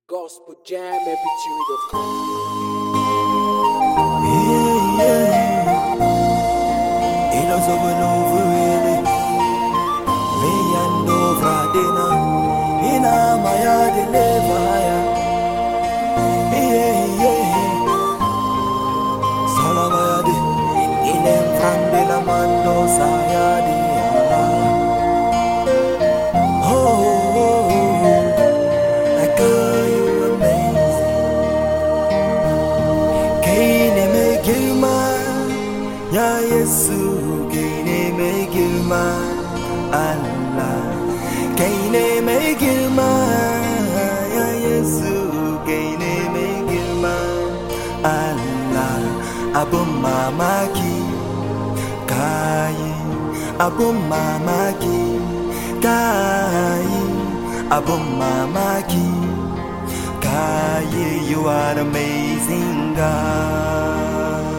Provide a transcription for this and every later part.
Gospel Jam, everything.com. Yeah, yeah. It was over and over really. Lay and over dinner. In a maya deliver. Yeah, yeah. Salamayadi. In them from the Lamando Sayadi. Ya Yesu kaine mai girma Allah kaine mai girma ya Yesu kaine mai girma Allah abun mamaki kai abun mamaki kai abun mamaki kai you are amazing God.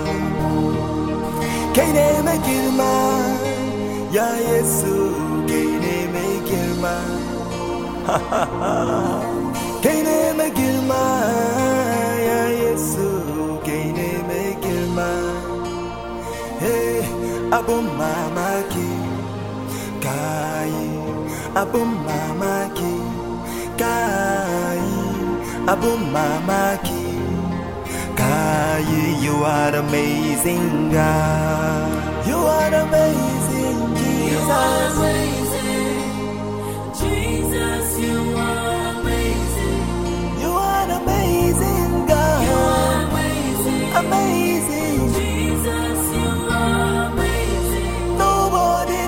Kaine mai girma ya Yesu kaine mai girma kaine mai girma ya Yesu kaine mai girma hey abun mamaki kai abun mamaki kai abun mamaki you are amazing God. You are amazing Jesus. You are amazing Jesus. You are amazing. You are amazing God. You are amazing. Amazing Jesus. You are amazing. Nobody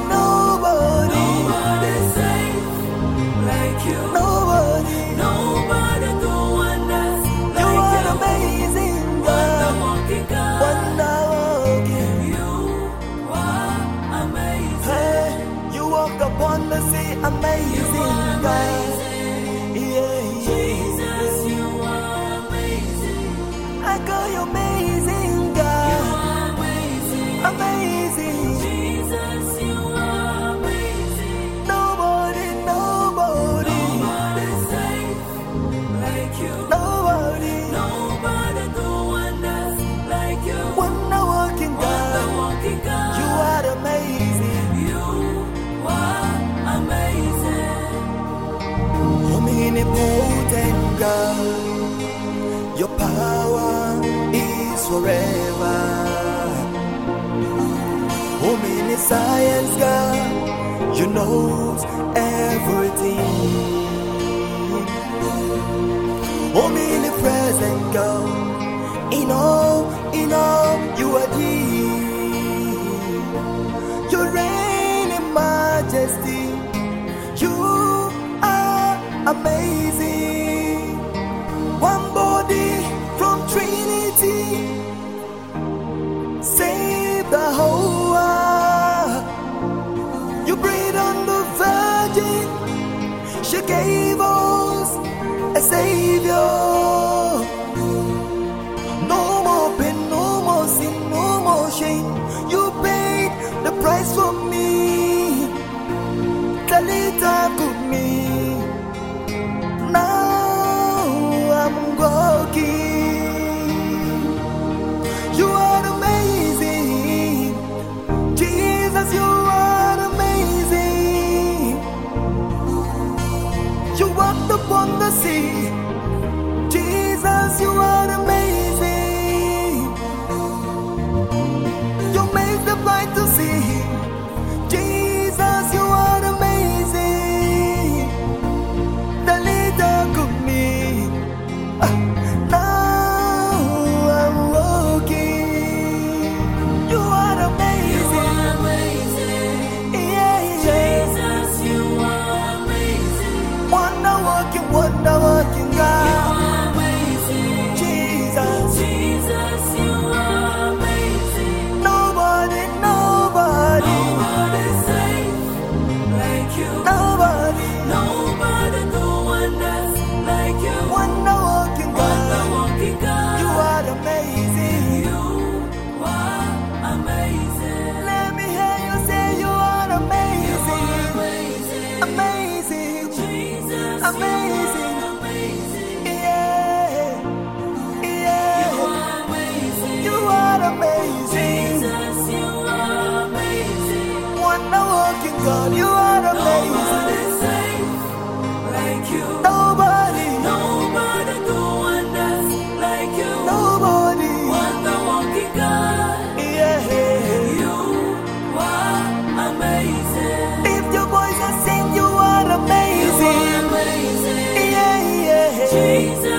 safe like you. Nobody do wonders like you. You are amazing. Upon the sea, amazing God. Yeah, Jesus, you are amazing. I call you amazing God. You are amazing. Amazing. Jesus, you are amazing. Nobody safe like you. Nobody do wonders like you. Wonder walking God. You are amazing. Omnipotent God, your power is forever. Omniscience God, you know everything. Omnipresent God, in all you are deep. You reign in majesty. Amazing, one body from Trinity, save the whole world. You breathed on the Virgin, she gave us a Savior. No more pain, no more sin, no more shame. You paid the price for me. Talita could me. You are amazing, Jesus. You are amazing. You walked upon the sea, Jesus.